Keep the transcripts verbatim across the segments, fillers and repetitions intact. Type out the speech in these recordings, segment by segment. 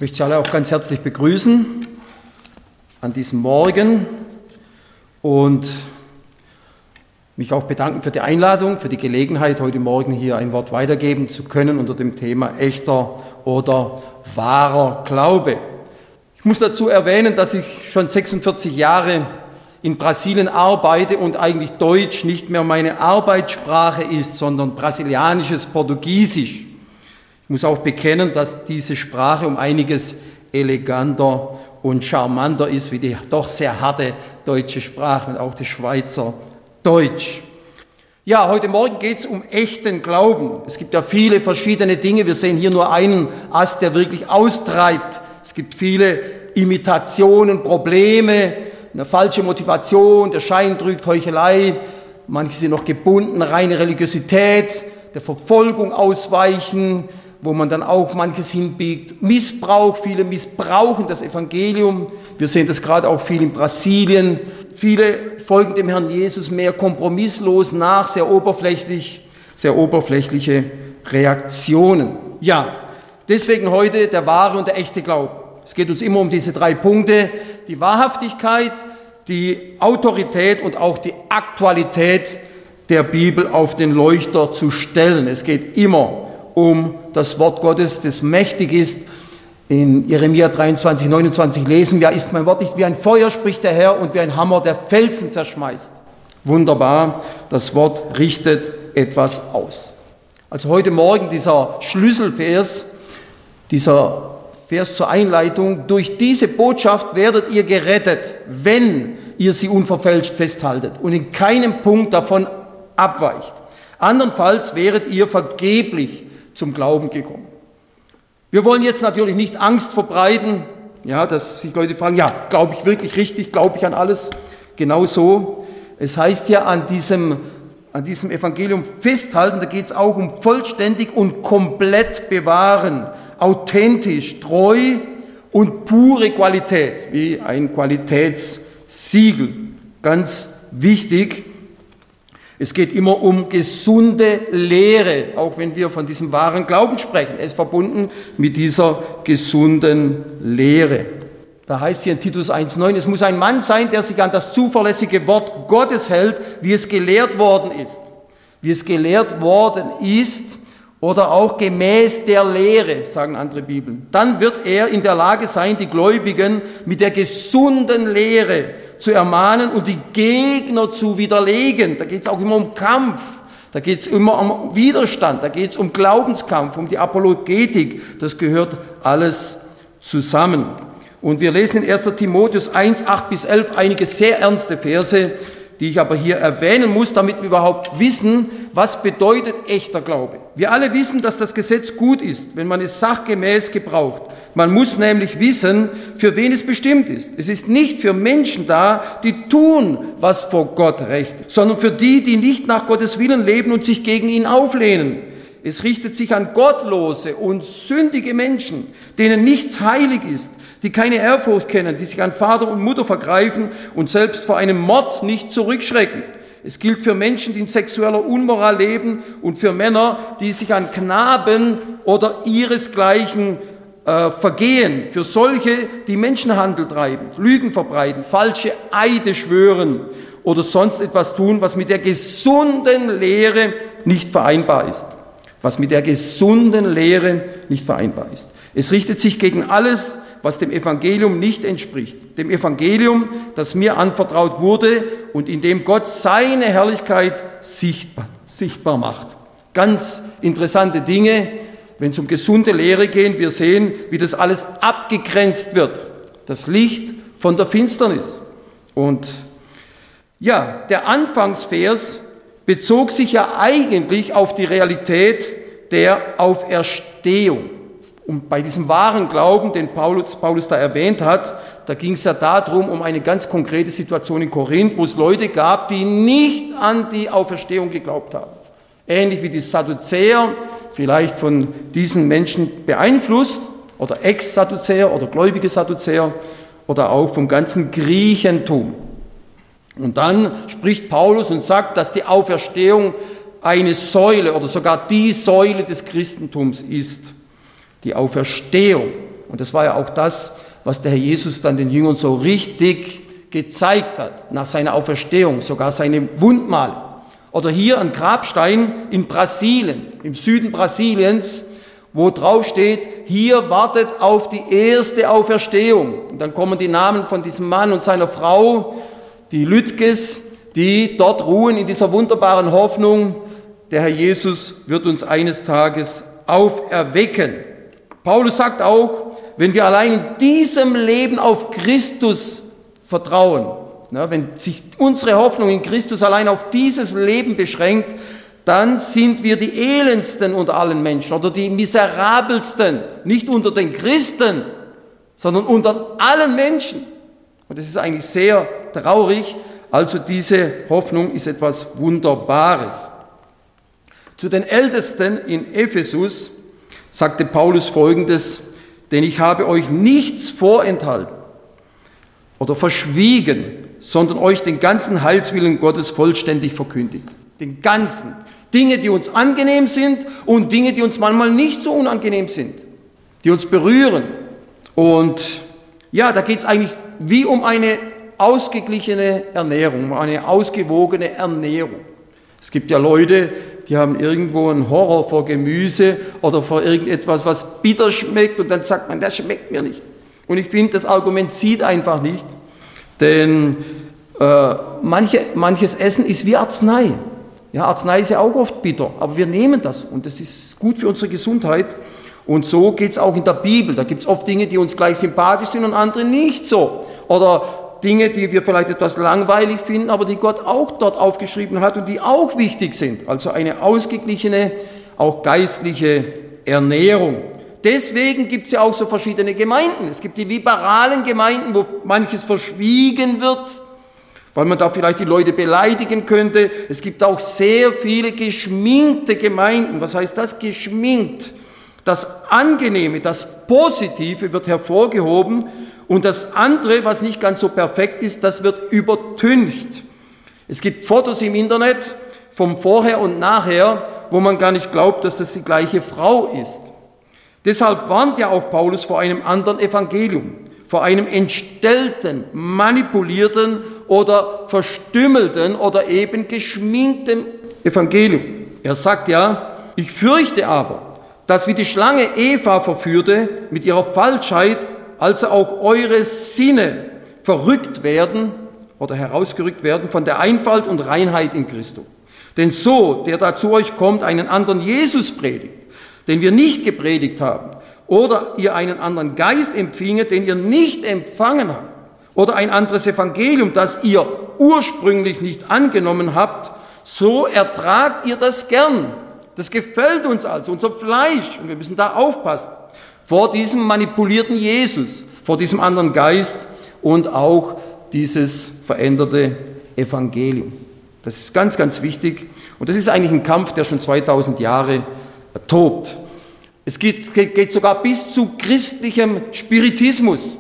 möchte Sie alle auch ganz herzlich begrüßen an diesem Morgen und mich auch bedanken für die Einladung, für die Gelegenheit, heute Morgen hier ein Wort weitergeben zu können unter dem Thema echter oder wahrer Glaube. Ich muss dazu erwähnen, dass ich schon sechsundvierzig Jahre in Brasilien arbeite und eigentlich Deutsch nicht mehr meine Arbeitssprache ist, sondern brasilianisches Portugiesisch. Ich muss auch bekennen, dass diese Sprache um einiges eleganter und charmanter ist wie die doch sehr harte deutsche Sprache und auch das Schweizer Deutsch. Ja, heute Morgen geht es um echten Glauben. Es gibt ja viele verschiedene Dinge. Wir sehen hier nur einen Ast, der wirklich austreibt. Es gibt viele Imitationen, Probleme, eine falsche Motivation, der Schein trügt, Heuchelei. Manche sind noch gebunden, reine Religiosität, der Verfolgung ausweichen, wo man dann auch manches hinbiegt. Missbrauch, viele missbrauchen das Evangelium. Wir sehen das gerade auch viel in Brasilien. Viele folgen dem Herrn Jesus mehr kompromisslos nach, sehr oberflächlich, sehr oberflächliche Reaktionen. Ja, deswegen heute der wahre und der echte Glaube. Es geht uns immer um diese drei Punkte, die Wahrhaftigkeit, die Autorität und auch die Aktualität der Bibel auf den Leuchter zu stellen. Es geht immer um das Wort Gottes, das mächtig ist. In Jeremia dreiundzwanzig, neunundzwanzig lesen wir, ist mein Wort nicht wie ein Feuer, spricht der Herr, und wie ein Hammer, der Felsen zerschmeißt. Wunderbar, das Wort richtet etwas aus. Also heute Morgen dieser Schlüsselvers, dieser Vers zur Einleitung: Durch diese Botschaft werdet ihr gerettet, wenn ihr sie unverfälscht festhaltet und in keinem Punkt davon abweicht. Andernfalls wäret ihr vergeblich zum Glauben gekommen. Wir wollen jetzt natürlich nicht Angst verbreiten, ja, dass sich Leute fragen, ja, glaube ich wirklich richtig, glaube ich an alles? Genau so. Es heißt ja, an diesem, an diesem Evangelium festhalten, da geht es auch um vollständig und komplett bewahren, authentisch, treu und pure Qualität, wie ein Qualitätssiegel. Ganz wichtig. Es geht immer um gesunde Lehre, auch wenn wir von diesem wahren Glauben sprechen. Er ist verbunden mit dieser gesunden Lehre. Da heißt hier in Titus eins neun, es muss ein Mann sein, der sich an das zuverlässige Wort Gottes hält, wie es gelehrt worden ist. Wie es gelehrt worden ist oder auch gemäß der Lehre, sagen andere Bibeln. Dann wird er in der Lage sein, die Gläubigen mit der gesunden Lehre zu ermahnen und die Gegner zu widerlegen. Da geht es auch immer um Kampf, da geht es immer um Widerstand, da geht es um Glaubenskampf, um die Apologetik. Das gehört alles zusammen. Und wir lesen in erster Timotheus eins, acht bis elf einige sehr ernste Verse, die ich aber hier erwähnen muss, damit wir überhaupt wissen, was bedeutet echter Glaube. Wir alle wissen, dass das Gesetz gut ist, wenn man es sachgemäß gebraucht. Man muss nämlich wissen, für wen es bestimmt ist. Es ist nicht für Menschen da, die tun, was vor Gott recht ist, sondern für die, die nicht nach Gottes Willen leben und sich gegen ihn auflehnen. Es richtet sich an gottlose und sündige Menschen, denen nichts heilig ist, die keine Ehrfurcht kennen, die sich an Vater und Mutter vergreifen und selbst vor einem Mord nicht zurückschrecken. Es gilt für Menschen, die in sexueller Unmoral leben, und für Männer, die sich an Knaben oder ihresgleichen äh, vergehen. Für solche, die Menschenhandel treiben, Lügen verbreiten, falsche Eide schwören oder sonst etwas tun, was mit der gesunden Lehre nicht vereinbar ist. Was mit der gesunden Lehre nicht vereinbar ist. Es richtet sich gegen alles, was dem Evangelium nicht entspricht. Dem Evangelium, das mir anvertraut wurde und in dem Gott seine Herrlichkeit sichtbar, sichtbar macht. Ganz interessante Dinge, wenn es um gesunde Lehre geht. Wir sehen, wie das alles abgegrenzt wird. Das Licht von der Finsternis. Und ja, der Anfangsvers bezog sich ja eigentlich auf die Realität der Auferstehung. Und bei diesem wahren Glauben, den Paulus, Paulus da erwähnt hat, da ging es ja darum, um eine ganz konkrete Situation in Korinth, wo es Leute gab, die nicht an die Auferstehung geglaubt haben. Ähnlich wie die Sadduzäer, vielleicht von diesen Menschen beeinflusst, oder Ex-Sadduzäer oder gläubige Sadduzäer, oder auch vom ganzen Griechentum. Und dann spricht Paulus und sagt, dass die Auferstehung eine Säule oder sogar die Säule des Christentums ist. Die Auferstehung. Und das war ja auch das, was der Herr Jesus dann den Jüngern so richtig gezeigt hat, nach seiner Auferstehung, sogar seine Wundmale. Oder hier ein Grabstein in Brasilien, im Süden Brasiliens, wo drauf steht, hier wartet auf die erste Auferstehung. Und dann kommen die Namen von diesem Mann und seiner Frau, die Lütges, die dort ruhen in dieser wunderbaren Hoffnung, der Herr Jesus wird uns eines Tages auferwecken. Paulus sagt auch, wenn wir allein in diesem Leben auf Christus vertrauen, na, wenn sich unsere Hoffnung in Christus allein auf dieses Leben beschränkt, dann sind wir die elendsten unter allen Menschen oder die miserabelsten, nicht unter den Christen, sondern unter allen Menschen. Und das ist eigentlich sehr traurig, also diese Hoffnung ist etwas Wunderbares. Zu den Ältesten in Ephesus sagte Paulus Folgendes, denn ich habe euch nichts vorenthalten oder verschwiegen, sondern euch den ganzen Heilswillen Gottes vollständig verkündigt. Den ganzen. Dinge, die uns angenehm sind und Dinge, die uns manchmal nicht so unangenehm sind, die uns berühren. Und ja, da geht es eigentlich wie um eine ausgeglichene Ernährung, um eine ausgewogene Ernährung. Es gibt ja Leute, die haben irgendwo einen Horror vor Gemüse oder vor irgendetwas, was bitter schmeckt und dann sagt man, das schmeckt mir nicht. Und ich finde, das Argument zieht einfach nicht, denn äh, manche, manches Essen ist wie Arznei. Ja, Arznei ist ja auch oft bitter, aber wir nehmen das und das ist gut für unsere Gesundheit. Und so geht es auch in der Bibel. Da gibt es oft Dinge, die uns gleich sympathisch sind und andere nicht so. Oder Dinge, die wir vielleicht etwas langweilig finden, aber die Gott auch dort aufgeschrieben hat und die auch wichtig sind. Also eine ausgeglichene, auch geistliche Ernährung. Deswegen gibt es ja auch so verschiedene Gemeinden. Es gibt die liberalen Gemeinden, wo manches verschwiegen wird, weil man da vielleicht die Leute beleidigen könnte. Es gibt auch sehr viele geschminkte Gemeinden. Was heißt das, geschminkt? Das Angenehme, das Positive wird hervorgehoben und das andere, was nicht ganz so perfekt ist, das wird übertüncht. Es gibt Fotos im Internet vom Vorher und Nachher, wo man gar nicht glaubt, dass das die gleiche Frau ist. Deshalb warnt ja auch Paulus vor einem anderen Evangelium, vor einem entstellten, manipulierten oder verstümmelten oder eben geschminkten Evangelium. Er sagt ja, ich fürchte aber, dass wie die Schlange Eva verführte mit ihrer Falschheit, also auch eure Sinne verrückt werden oder herausgerückt werden von der Einfalt und Reinheit in Christus. Denn so, der da zu euch kommt, einen anderen Jesus predigt, den wir nicht gepredigt haben, oder ihr einen anderen Geist empfinget, den ihr nicht empfangen habt, oder ein anderes Evangelium, das ihr ursprünglich nicht angenommen habt, so ertragt ihr das gern. Das gefällt uns also, unser Fleisch, und wir müssen da aufpassen, vor diesem manipulierten Jesus, vor diesem anderen Geist und auch dieses veränderte Evangelium. Das ist ganz, ganz wichtig und das ist eigentlich ein Kampf, der schon zweitausend Jahre tobt. Es geht, geht sogar bis zu christlichem Spiritismus.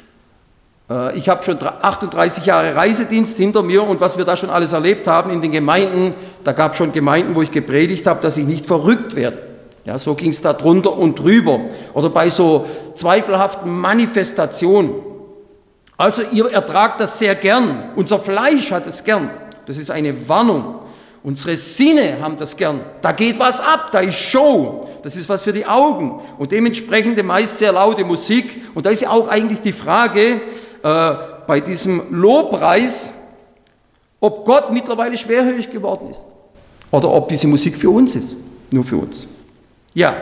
Ich habe schon achtunddreißig Jahre Reisedienst hinter mir und was wir da schon alles erlebt haben in den Gemeinden, da gab es schon Gemeinden, wo ich gepredigt habe, dass ich nicht verrückt werde. Ja, so ging es da drunter und drüber. Oder bei so zweifelhaften Manifestationen. Also ihr ertragt das sehr gern. Unser Fleisch hat es gern. Das ist eine Warnung. Unsere Sinne haben das gern. Da geht was ab, da ist Show. Das ist was für die Augen. Und dementsprechend meist sehr laute Musik. Und da ist ja auch eigentlich die Frage, äh, bei diesem Lobpreis, ob Gott mittlerweile schwerhörig geworden ist. Oder ob diese Musik für uns ist. Nur für uns. Ja,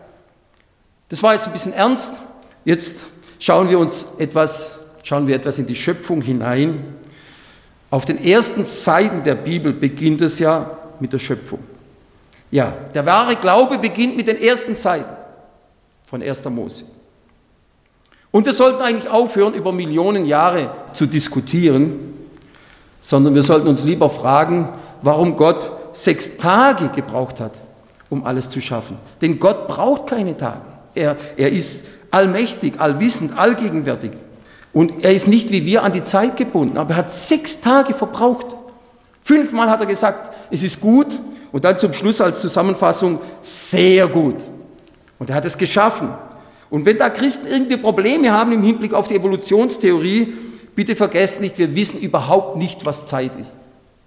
das war jetzt ein bisschen ernst. Jetzt schauen wir uns etwas, schauen wir etwas in die Schöpfung hinein. Auf den ersten Seiten der Bibel beginnt es ja mit der Schöpfung. Ja, der wahre Glaube beginnt mit den ersten Seiten von erster Mose. Und wir sollten eigentlich aufhören, über Millionen Jahre zu diskutieren, sondern wir sollten uns lieber fragen, warum Gott sechs Tage gebraucht hat, um alles zu schaffen. Denn Gott braucht keine Tage. Er, er ist allmächtig, allwissend, allgegenwärtig. Und er ist nicht wie wir an die Zeit gebunden, aber er hat sechs Tage verbraucht. Fünfmal hat er gesagt, es ist gut und dann zum Schluss als Zusammenfassung, sehr gut. Und er hat es geschaffen. Und wenn da Christen irgendwie Probleme haben im Hinblick auf die Evolutionstheorie, bitte vergesst nicht, wir wissen überhaupt nicht, was Zeit ist.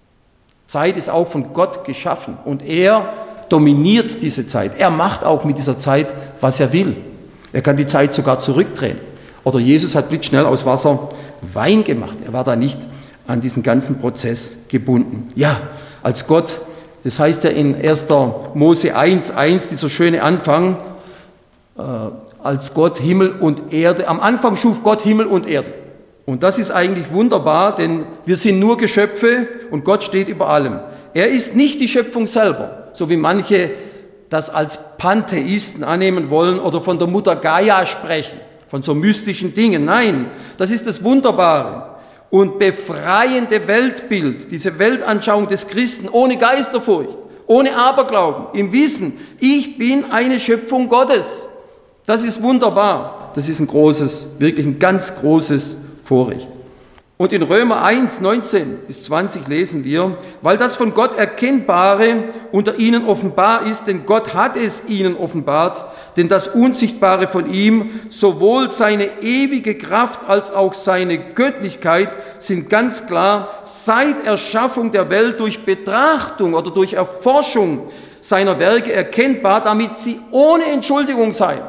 Zeit ist auch von Gott geschaffen und er dominiert diese Zeit. Er macht auch mit dieser Zeit, was er will. Er kann die Zeit sogar zurückdrehen. Oder Jesus hat blitzschnell aus Wasser Wein gemacht. Er war da nicht an diesen ganzen Prozess gebunden. Ja, als Gott, das heißt ja in erster Mose eins, eins, dieser schöne Anfang, äh, als Gott Himmel und Erde, am Anfang schuf Gott Himmel und Erde. Und das ist eigentlich wunderbar, denn wir sind nur Geschöpfe und Gott steht über allem. Er ist nicht die Schöpfung selber, so wie manche das als Pantheisten annehmen wollen oder von der Mutter Gaia sprechen, von so mystischen Dingen. Nein, das ist das Wunderbare und befreiende Weltbild, diese Weltanschauung des Christen ohne Geisterfurcht, ohne Aberglauben, im Wissen, ich bin eine Schöpfung Gottes. Das ist wunderbar. Das ist ein großes, wirklich ein ganz großes Vorrecht. Und in Römer eins, neunzehn bis zwanzig lesen wir, weil das von Gott Erkennbare unter ihnen offenbar ist, denn Gott hat es ihnen offenbart, denn das Unsichtbare von ihm, sowohl seine ewige Kraft als auch seine Göttlichkeit sind ganz klar seit Erschaffung der Welt durch Betrachtung oder durch Erforschung seiner Werke erkennbar, damit sie ohne Entschuldigung seien.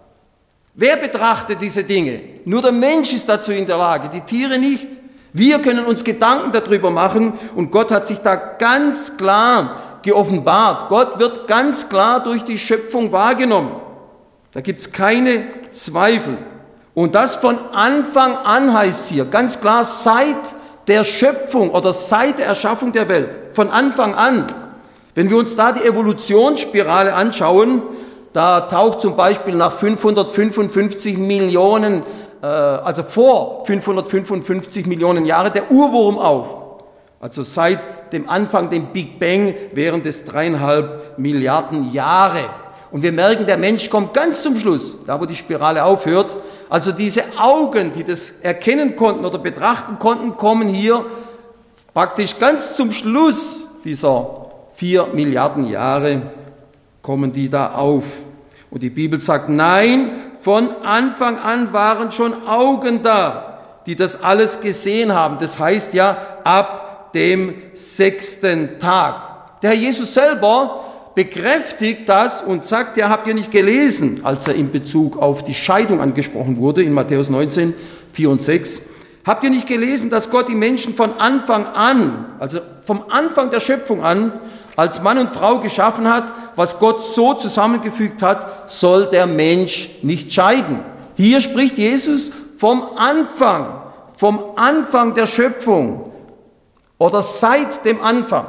Wer betrachtet diese Dinge? Nur der Mensch ist dazu in der Lage, die Tiere nicht. Wir können uns Gedanken darüber machen und Gott hat sich da ganz klar geoffenbart. Gott wird ganz klar durch die Schöpfung wahrgenommen. Da gibt es keine Zweifel. Und das von Anfang an heißt hier, ganz klar seit der Schöpfung oder seit der Erschaffung der Welt. Von Anfang an. Wenn wir uns da die Evolutionsspirale anschauen, da taucht zum Beispiel nach fünfhundertfünfundfünfzig Millionen, äh, also vor fünfhundertfünfundfünfzig Millionen Jahre, der Urwurm auf. Also seit dem Anfang, dem Big Bang, während des dreieinhalb Milliarden Jahre. Und wir merken, der Mensch kommt ganz zum Schluss, da wo die Spirale aufhört. Also diese Augen, die das erkennen konnten oder betrachten konnten, kommen hier praktisch ganz zum Schluss dieser vier Milliarden Jahre kommen die da auf. Und die Bibel sagt, nein, von Anfang an waren schon Augen da, die das alles gesehen haben. Das heißt ja, ab dem sechsten Tag. Der Herr Jesus selber bekräftigt das und sagt, ja, habt ihr nicht gelesen, als er in Bezug auf die Scheidung angesprochen wurde, in Matthäus neunzehn, vier und sechs. Habt ihr nicht gelesen, dass Gott die Menschen von Anfang an, also vom Anfang der Schöpfung an, als Mann und Frau geschaffen hat, was Gott so zusammengefügt hat, soll der Mensch nicht scheiden. Hier spricht Jesus vom Anfang, vom Anfang der Schöpfung oder seit dem Anfang.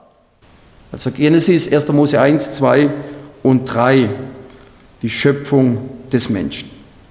Also Genesis, erster Mose eins, zwei und drei, die Schöpfung des Menschen.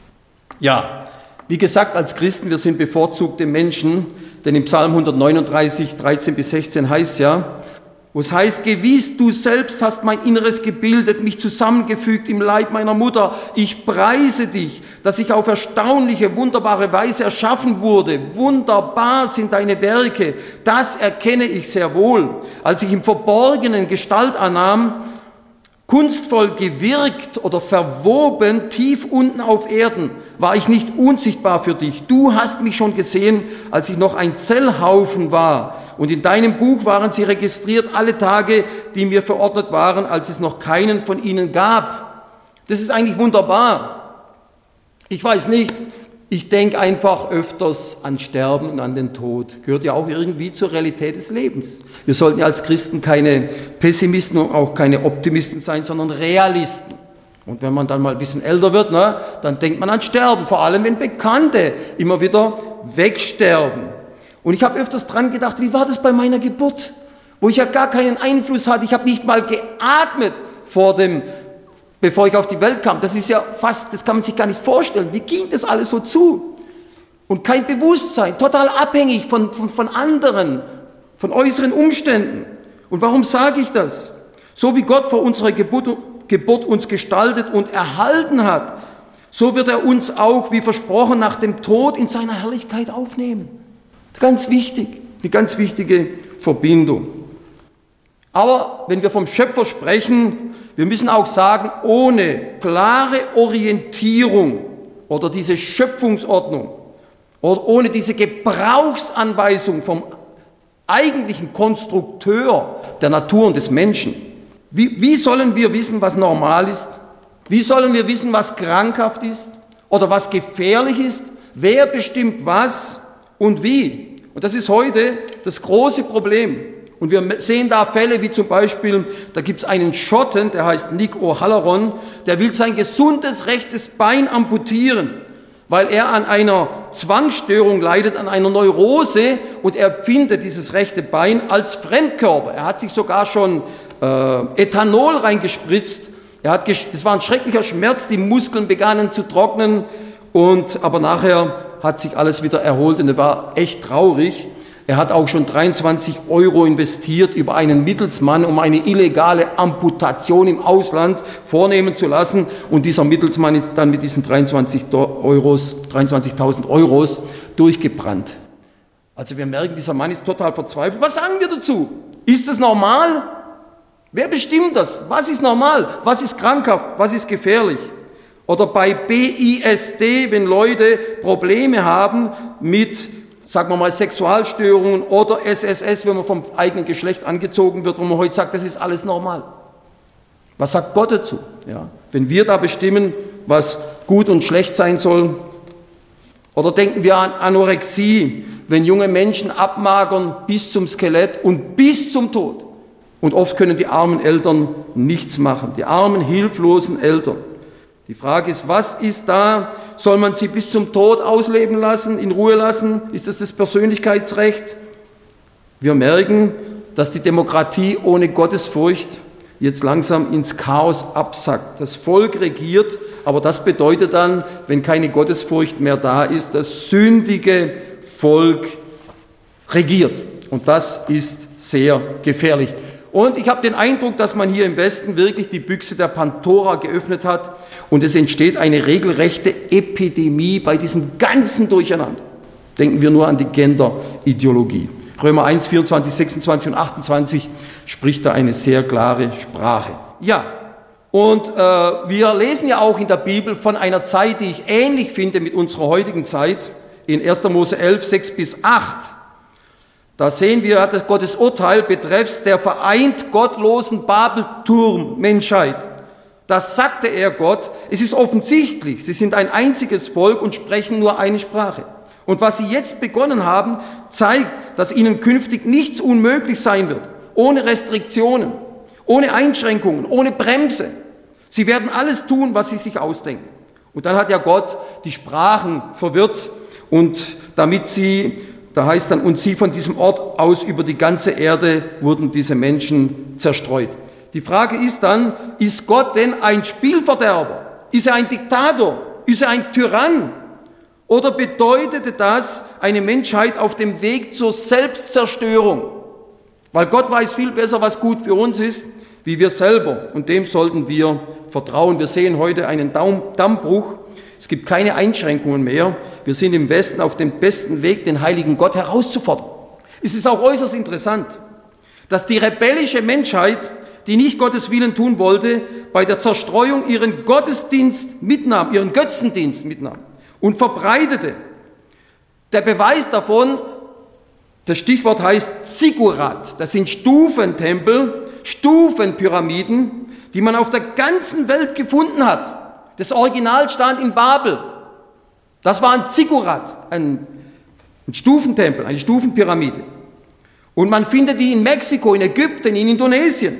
Ja, wie gesagt, als Christen, wir sind bevorzugte Menschen, denn im Psalm hundertneununddreißig, dreizehn bis sechzehn heißt ja, wo es heißt, gewiss, du selbst hast mein Inneres gebildet, mich zusammengefügt im Leib meiner Mutter. Ich preise dich, dass ich auf erstaunliche, wunderbare Weise erschaffen wurde. Wunderbar sind deine Werke, das erkenne ich sehr wohl. Als ich im Verborgenen Gestalt annahm, kunstvoll gewirkt oder verwoben, tief unten auf Erden, war ich nicht unsichtbar für dich. Du hast mich schon gesehen, als ich noch ein Zellhaufen war. Und in deinem Buch waren sie registriert, alle Tage, die mir verordnet waren, als es noch keinen von ihnen gab. Das ist eigentlich wunderbar. Ich weiß nicht, ich denke einfach öfters an Sterben und an den Tod. Gehört ja auch irgendwie zur Realität des Lebens. Wir sollten ja als Christen keine Pessimisten und auch keine Optimisten sein, sondern Realisten. Und wenn man dann mal ein bisschen älter wird, ne, dann denkt man an Sterben, vor allem wenn Bekannte immer wieder wegsterben. Und ich habe öfters dran gedacht, wie war das bei meiner Geburt, wo ich ja gar keinen Einfluss hatte. Ich habe nicht mal geatmet vor dem, bevor ich auf die Welt kam. Das ist ja fast, das kann man sich gar nicht vorstellen. Wie ging das alles so zu? Und kein Bewusstsein, total abhängig von, von, von anderen, von äußeren Umständen. Und warum sage ich das? So wie Gott vor unserer Geburt, Geburt uns gestaltet und erhalten hat, so wird er uns auch, wie versprochen, nach dem Tod in seiner Herrlichkeit aufnehmen. Ganz wichtig, eine ganz wichtige Verbindung. Aber wenn wir vom Schöpfer sprechen, wir müssen auch sagen, ohne klare Orientierung oder diese Schöpfungsordnung oder ohne diese Gebrauchsanweisung vom eigentlichen Konstrukteur der Natur und des Menschen, wie, wie sollen wir wissen, was normal ist? Wie sollen wir wissen, was krankhaft ist oder was gefährlich ist? Wer bestimmt was und wie? Und das ist heute das große Problem. Und wir sehen da Fälle wie zum Beispiel, da gibt es einen Schotten, der heißt Nick O'Halloran, der will sein gesundes rechtes Bein amputieren, weil er an einer Zwangsstörung leidet, an einer Neurose, und er empfindet dieses rechte Bein als Fremdkörper. Er hat sich sogar schon äh, Ethanol reingespritzt. Er hat, das war ein schrecklicher Schmerz, die Muskeln begannen zu trocknen, und, aber nachher hat sich alles wieder erholt und er war echt traurig. Er hat auch schon dreiundzwanzig Euro investiert über einen Mittelsmann, um eine illegale Amputation im Ausland vornehmen zu lassen. Und dieser Mittelsmann ist dann mit diesen dreiundzwanzigtausend Euros durchgebrannt. Also wir merken, dieser Mann ist total verzweifelt. Was sagen wir dazu? Ist das normal? Wer bestimmt das? Was ist normal? Was ist krankhaft? Was ist gefährlich? Oder bei B I S D, wenn Leute Probleme haben mit, sagen wir mal, Sexualstörungen, oder S S S, wenn man vom eigenen Geschlecht angezogen wird, wo man heute sagt, das ist alles normal. Was sagt Gott dazu? Ja, wenn wir da bestimmen, was gut und schlecht sein soll? Oder denken wir an Anorexie, wenn junge Menschen abmagern bis zum Skelett und bis zum Tod. Und oft können die armen Eltern nichts machen, die armen, hilflosen Eltern. Die Frage ist, was ist da? Soll man sie bis zum Tod ausleben lassen, in Ruhe lassen? Ist das das Persönlichkeitsrecht? Wir merken, dass die Demokratie ohne Gottesfurcht jetzt langsam ins Chaos absackt. Das Volk regiert, aber das bedeutet dann, wenn keine Gottesfurcht mehr da ist, das sündige Volk regiert. Und das ist sehr gefährlich. Und ich habe den Eindruck, dass man hier im Westen wirklich die Büchse der Pandora geöffnet hat und es entsteht eine regelrechte Epidemie bei diesem ganzen Durcheinander. Denken wir nur an die Gender-Ideologie. Römer eins, vierundzwanzig, sechsundzwanzig und achtundzwanzig spricht da eine sehr klare Sprache. Ja, und äh, wir lesen ja auch in der Bibel von einer Zeit, die ich ähnlich finde mit unserer heutigen Zeit, in erster Mose elf, sechs bis acht. Da sehen wir das Gottes Urteil betreffs der vereint gottlosen Babelturm-Menschheit. Das sagte er Gott, es ist offensichtlich, sie sind ein einziges Volk und sprechen nur eine Sprache. Und was sie jetzt begonnen haben, zeigt, dass ihnen künftig nichts unmöglich sein wird, ohne Restriktionen, ohne Einschränkungen, ohne Bremse. Sie werden alles tun, was sie sich ausdenken. Und dann hat ja Gott die Sprachen verwirrt, und damit sie, da heißt dann, und sie von diesem Ort aus über die ganze Erde wurden diese Menschen zerstreut. Die Frage ist dann, ist Gott denn ein Spielverderber? Ist er ein Diktator? Ist er ein Tyrann? Oder bedeutete das eine Menschheit auf dem Weg zur Selbstzerstörung? Weil Gott weiß viel besser, was gut für uns ist, wie wir selber. Und dem sollten wir vertrauen. Wir sehen heute einen Dammbruch. Es gibt keine Einschränkungen mehr. Wir sind im Westen auf dem besten Weg, den heiligen Gott herauszufordern. Es ist auch äußerst interessant, dass die rebellische Menschheit, die nicht Gottes Willen tun wollte, bei der Zerstreuung ihren Gottesdienst mitnahm, ihren Götzendienst mitnahm und verbreitete. Der Beweis davon, das Stichwort heißt Ziggurat, das sind Stufentempel, Stufenpyramiden, die man auf der ganzen Welt gefunden hat. Das Original stand in Babel. Das war ein Ziggurat, ein, ein Stufentempel, eine Stufenpyramide. Und man findet die in Mexiko, in Ägypten, in Indonesien.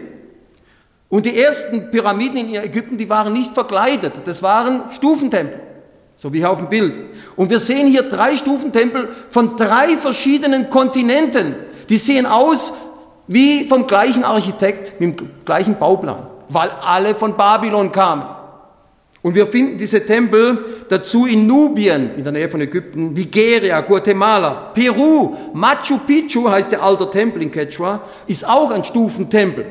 Und die ersten Pyramiden in Ägypten, die waren nicht verkleidet. Das waren Stufentempel, so wie hier auf dem Bild. Und wir sehen hier drei Stufentempel von drei verschiedenen Kontinenten. Die sehen aus wie vom gleichen Architekt, mit dem gleichen Bauplan, weil alle von Babylon kamen. Und wir finden diese Tempel dazu in Nubien, in der Nähe von Ägypten, Nigeria, Guatemala, Peru, Machu Picchu heißt der alte Tempel in Quechua, ist auch ein Stufentempel.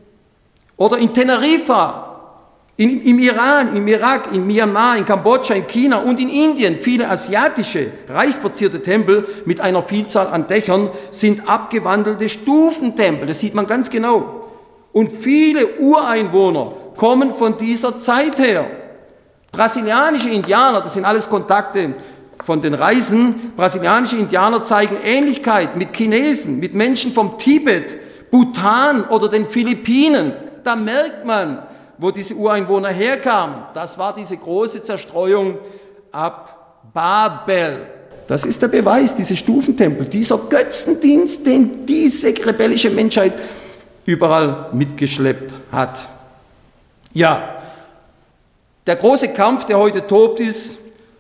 Oder in Teneriffa, in, im Iran, im Irak, in Myanmar, in Kambodscha, in China und in Indien. Viele asiatische, reich verzierte Tempel mit einer Vielzahl an Dächern sind abgewandelte Stufentempel. Das sieht man ganz genau. Und viele Ureinwohner kommen von dieser Zeit her. Brasilianische Indianer, das sind alles Kontakte von den Reisen, brasilianische Indianer zeigen Ähnlichkeit mit Chinesen, mit Menschen vom Tibet, Bhutan oder den Philippinen. Da merkt man, wo diese Ureinwohner herkamen. Das war diese große Zerstreuung ab Babel. Das ist der Beweis, diese Stufentempel, dieser Götzendienst, den diese rebellische Menschheit überall mitgeschleppt hat. Ja, der große Kampf, der heute tobt, ist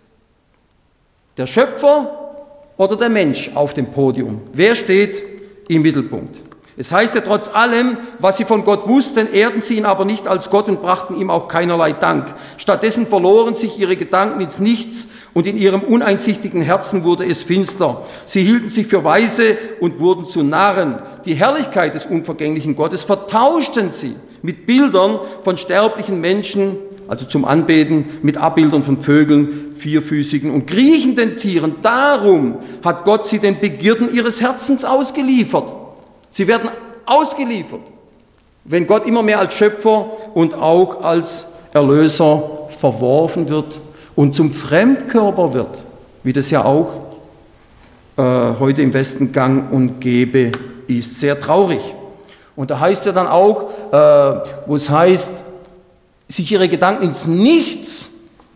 der Schöpfer oder der Mensch auf dem Podium. Wer steht im Mittelpunkt? Es heißt ja, trotz allem, was sie von Gott wussten, ehrten sie ihn aber nicht als Gott und brachten ihm auch keinerlei Dank. Stattdessen verloren sich ihre Gedanken ins Nichts und in ihrem uneinsichtigen Herzen wurde es finster. Sie hielten sich für Weise und wurden zu Narren. Die Herrlichkeit des unvergänglichen Gottes vertauschten sie mit Bildern von sterblichen Menschen, also zum Anbeten, mit Abbildern von Vögeln, vierfüßigen und kriechenden Tieren. Darum hat Gott sie den Begierden ihres Herzens ausgeliefert. Sie werden ausgeliefert, wenn Gott immer mehr als Schöpfer und auch als Erlöser verworfen wird und zum Fremdkörper wird, wie das ja auch äh, heute im Westen gang und gäbe ist. Sehr traurig. Und da heißt ja dann auch, äh, wo es heißt, sich ihre Gedanken ins Nichts,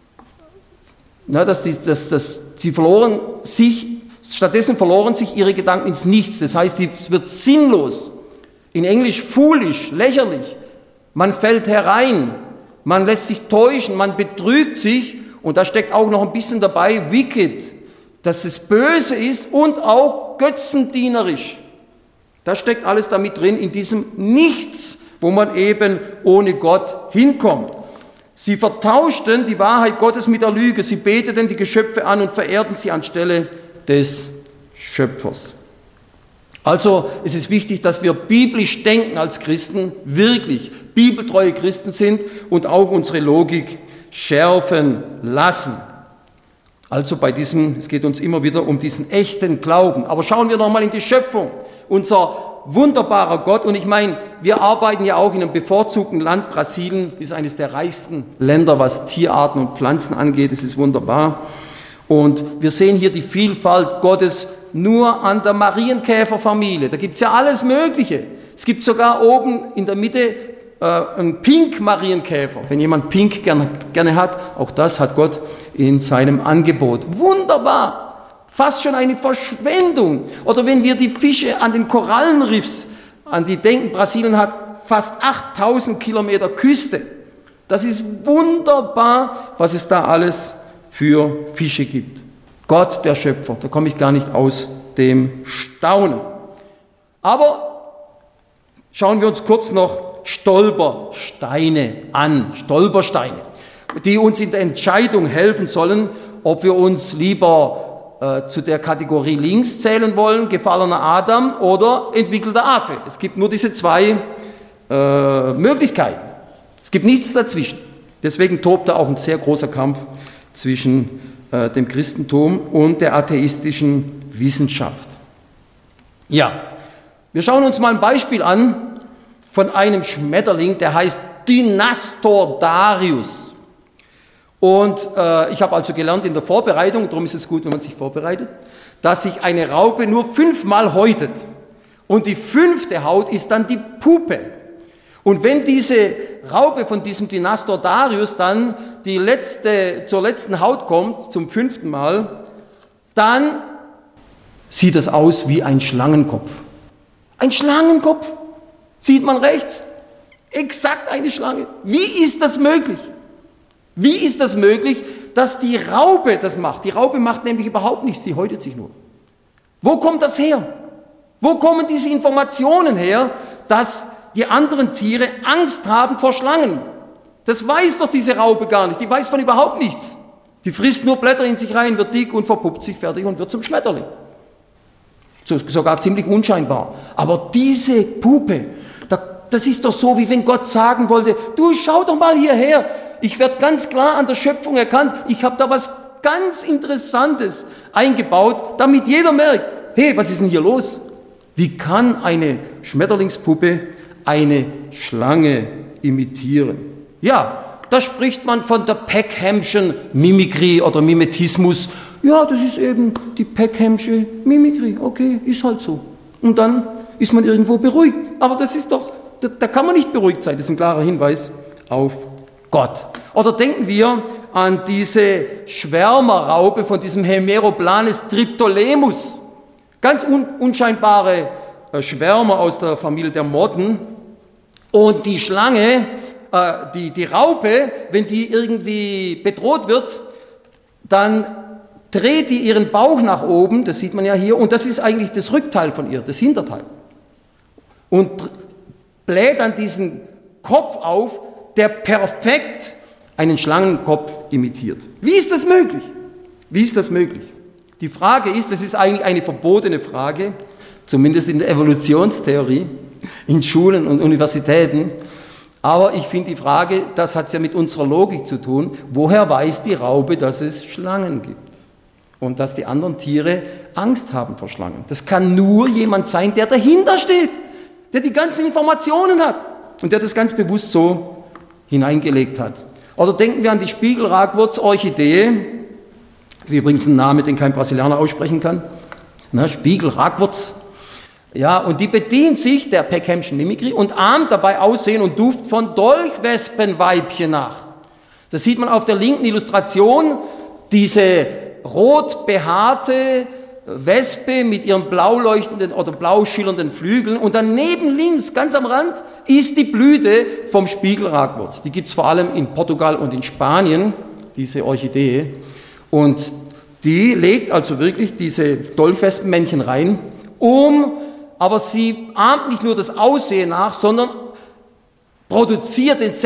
na, dass, die, dass, dass sie verloren sich, stattdessen verloren sich ihre Gedanken ins Nichts. Das heißt, es wird sinnlos. In Englisch foolish, lächerlich. Man fällt herein, man lässt sich täuschen, man betrügt sich und da steckt auch noch ein bisschen dabei, wicked, dass es böse ist und auch götzendienerisch. Da steckt alles damit drin, in diesem Nichts, wo man eben ohne Gott hinkommt. Sie vertauschten die Wahrheit Gottes mit der Lüge, sie beteten die Geschöpfe an und verehrten sie anstelle des Schöpfers. Also es ist wichtig, dass wir biblisch denken als Christen, wirklich bibeltreue Christen sind und auch unsere Logik schärfen lassen. Also bei diesem, es geht uns immer wieder um diesen echten Glauben. Aber schauen wir nochmal in die Schöpfung. Unser wunderbarer Gott, und ich meine, wir arbeiten ja auch in einem bevorzugten Land. Brasilien ist eines der reichsten Länder, was Tierarten und Pflanzen angeht. Es ist wunderbar. Und wir sehen hier die Vielfalt Gottes nur an der Marienkäferfamilie. Da gibt es ja alles Mögliche. Es gibt sogar oben in der Mitte äh, einen Pink-Marienkäfer. Wenn jemand Pink gerne, gerne hat, auch das hat Gott in seinem Angebot. Wunderbar! Fast schon eine Verschwendung. Oder wenn wir die Fische an den Korallenriffs, an die denken, Brasilien hat fast achttausend Kilometer Küste. Das ist wunderbar, was es da alles für Fische gibt. Gott, der Schöpfer, da komme ich gar nicht aus dem Staunen. Aber schauen wir uns kurz noch Stolpersteine an, Stolpersteine, die uns in der Entscheidung helfen sollen, ob wir uns lieber äh, zu der Kategorie links zählen wollen, gefallener Adam oder entwickelter Affe. Es gibt nur diese zwei äh, Möglichkeiten. Es gibt nichts dazwischen. Deswegen tobt da auch ein sehr großer Kampf zwischen äh, dem Christentum und der atheistischen Wissenschaft. Ja, wir schauen uns mal ein Beispiel an von einem Schmetterling, der heißt Dynastordarius. Und äh, ich habe also gelernt in der Vorbereitung, darum ist es gut, wenn man sich vorbereitet, dass sich eine Raupe nur fünfmal häutet. Und die fünfte Haut ist dann die Puppe. Und wenn diese Raupe von diesem Dynastordarius dann die letzte, zur letzten Haut kommt, zum fünften Mal, dann sieht es aus wie ein Schlangenkopf. Ein Schlangenkopf, sieht man rechts, exakt eine Schlange. Wie ist das möglich? Wie ist das möglich, dass die Raupe das macht? Die Raupe macht nämlich überhaupt nichts, sie häutet sich nur. Wo kommt das her? Wo kommen diese Informationen her, dass die anderen Tiere Angst haben vor Schlangen? Das weiß doch diese Raupe gar nicht, die weiß von überhaupt nichts. Die frisst nur Blätter in sich rein, wird dick und verpuppt sich fertig und wird zum Schmetterling. So, sogar ziemlich unscheinbar. Aber diese Puppe, das ist doch so, wie wenn Gott sagen wollte, du schau doch mal hierher, ich werde ganz klar an der Schöpfung erkannt, ich habe da was ganz Interessantes eingebaut, damit jeder merkt, hey, was ist denn hier los? Wie kann eine Schmetterlingspuppe eine Schlange imitieren. Ja, da spricht man von der Peckhamschen Mimikrie oder Mimetismus. Ja, das ist eben die Peckhamsche Mimikrie. Okay, ist halt so. Und dann ist man irgendwo beruhigt. Aber das ist doch, da, da kann man nicht beruhigt sein. Das ist ein klarer Hinweis auf Gott. Oder denken wir an diese Schwärmerraupe von diesem Hemeroplanes Triptolemus. Ganz un, unscheinbare äh, Schwärmer aus der Familie der Motten. Und die Schlange, äh, die, die Raupe, wenn die irgendwie bedroht wird, dann dreht die ihren Bauch nach oben, das sieht man ja hier, und das ist eigentlich das Rückteil von ihr, das Hinterteil. Und bläht dann diesen Kopf auf, der perfekt einen Schlangenkopf imitiert. Wie ist das möglich? Wie ist das möglich? Die Frage ist, das ist eigentlich eine verbotene Frage, zumindest in der Evolutionstheorie, in Schulen und Universitäten. Aber ich finde die Frage, das hat ja mit unserer Logik zu tun, woher weiß die Raupe, dass es Schlangen gibt? Und dass die anderen Tiere Angst haben vor Schlangen. Das kann nur jemand sein, der dahinter steht, der die ganzen Informationen hat und der das ganz bewusst so hineingelegt hat. Oder denken wir an die Spiegelragwurz-Orchidee. Das ist übrigens ein Name, den kein Brasilianer aussprechen kann. Na, Spiegelragwurz. Ja, und die bedient sich der Peckhamschen Mimikrie und ahmt dabei Aussehen und Duft von Dolchwespenweibchen nach. Das sieht man auf der linken Illustration, diese rot behaarte Wespe mit ihren blau leuchtenden oder blau schillernden Flügeln und daneben links, ganz am Rand, ist die Blüte vom Spiegelragwurz. Die gibt es vor allem in Portugal und in Spanien, diese Orchidee. Und die legt also wirklich diese Dolchwespenmännchen rein, um, aber sie ahmt nicht nur das Aussehen nach, sondern produziert den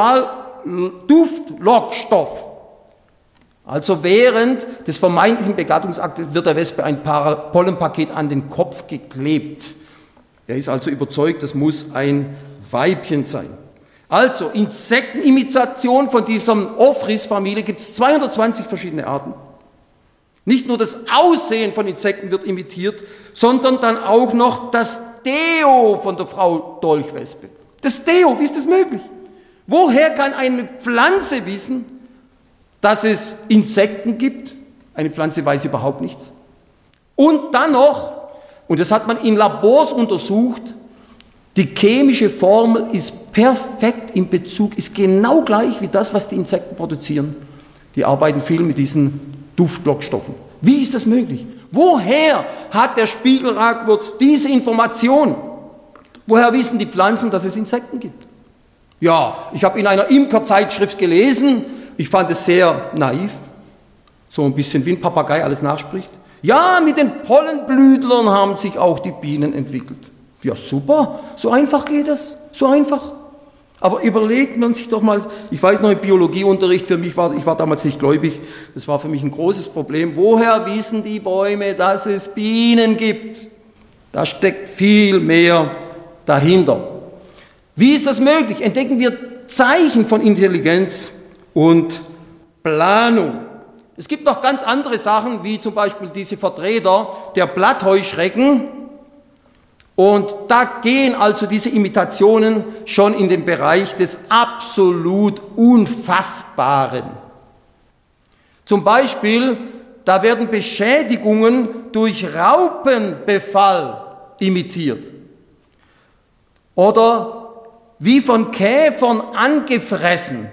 Sexualduftlockstoff. Also während des vermeintlichen Begattungsaktes wird der Wespe ein Pollenpaket an den Kopf geklebt. Er ist also überzeugt, das muss ein Weibchen sein. Also Insektenimitation von dieser Ophrys-Familie gibt es zweihundertzwanzig verschiedene Arten. Nicht nur das Aussehen von Insekten wird imitiert, sondern dann auch noch das Deo von der Frau Dolchwespe. Das Deo, wie ist das möglich? Woher kann eine Pflanze wissen, dass es Insekten gibt? Eine Pflanze weiß überhaupt nichts. Und dann noch, und das hat man in Labors untersucht, die chemische Formel ist perfekt in Bezug, ist genau gleich wie das, was die Insekten produzieren. Die arbeiten viel mit diesen Duftlockstoffen. Wie ist das möglich? Woher hat der Spiegelragwurz diese Information? Woher wissen die Pflanzen, dass es Insekten gibt? Ja, ich habe in einer Imkerzeitschrift gelesen, ich fand es sehr naiv, so ein bisschen wie ein Papagei alles nachspricht. Ja, mit den Pollenblütlern haben sich auch die Bienen entwickelt. Ja, super, so einfach geht das, so einfach. Aber überlegt man sich doch mal, ich weiß noch im Biologieunterricht, für mich war, ich war damals nicht gläubig, das war für mich ein großes Problem. Woher wissen die Bäume, dass es Bienen gibt? Da steckt viel mehr dahinter. Wie ist das möglich? Entdecken wir Zeichen von Intelligenz und Planung. Es gibt noch ganz andere Sachen, wie zum Beispiel diese Vertreter der Blattheuschrecken. Und da gehen also diese Imitationen schon in den Bereich des absolut Unfassbaren. Zum Beispiel, da werden Beschädigungen durch Raupenbefall imitiert. Oder wie von Käfern angefressen.